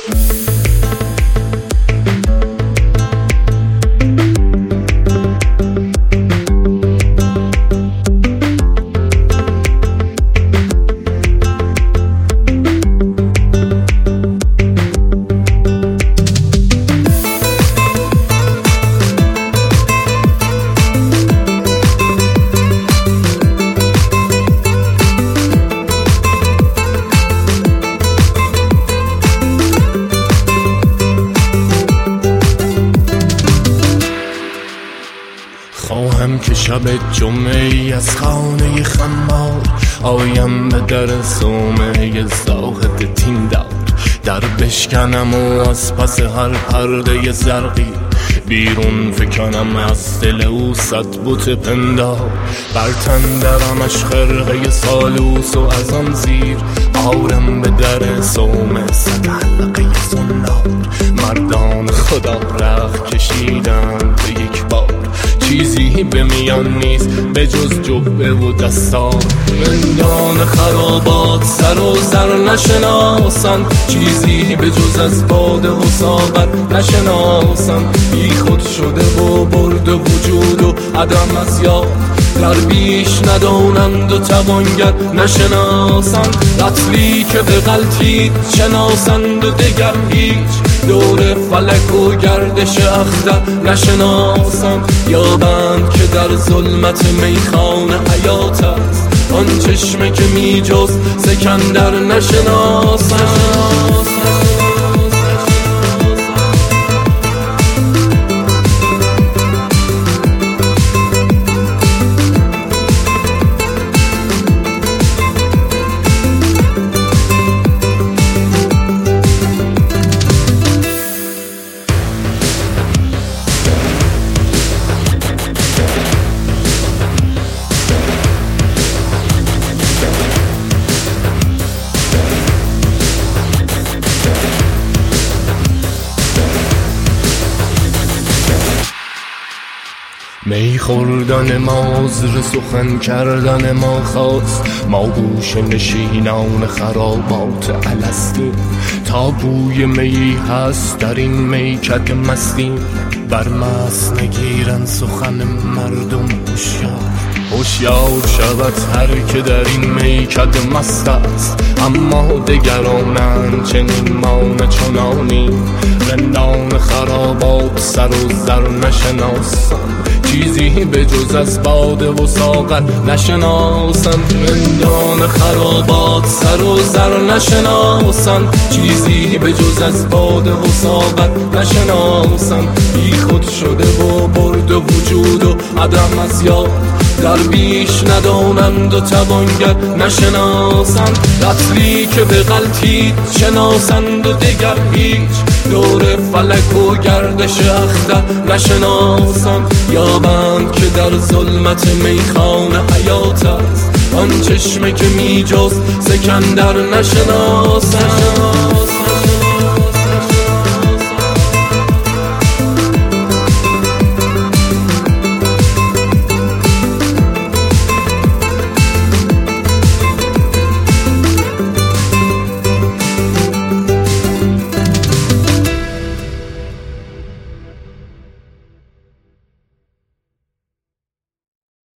خواهم که شب جمعه از خانه خمار آیم به در صومعه زاهد تیندار، در بشکنم و از پس هر پرده زرقی بیرون فکنم از دل او صد بت پندار، بر تن درمش خرقه سالوس و از آن زیر آرم به در صومعه صد حلقه زنار. مردان خدا رخت کشیدند به یک بار، چیزی به میان نیست به جز جبه و دستار. رندان خرابات سر و زر نشناسند، چیزی به جز از باده و ساغر نشناسند. بی خود شده و برد وجود و عدم از یاد، در بیش ندانند و توانگر نشناسند. قتلی که به غلطید شناسند و دگر هیچ دور فلک و گردش اختر نشناسند. یابند که در ظلمت میخانه حیات است، آن چشمه که می جز سکندر نشناسند. می خوردن ما عذر سخن کردن ما خواست، ما گوش نشینان خرابات الستیم. تا بوی می هست در این میکده مستیم، بر مست نگیرن سخن مردم هوشیار. هوشیار شود هر که در این میکده مست است، اما دگرانند چنین ما نه چنانیم. رندان خرابات سر و زر نشناسند، چیزی به جز از باده و ساغر نشناسند. رندان خرابات سر و زر نشناسند، چیزی به جز از باده و ساغر نشناسند. بی خود شده و برد وجود و عدم از یاد، در بیش ندانند و توانگر نشناسند. قتلی که به غلطید شناسند و دگر هیچ دور فلک و گردش اختر نشناسند. یابند که در ظلمت میخانه حیات است، آن چشمه که می جز سکندر نشناسند.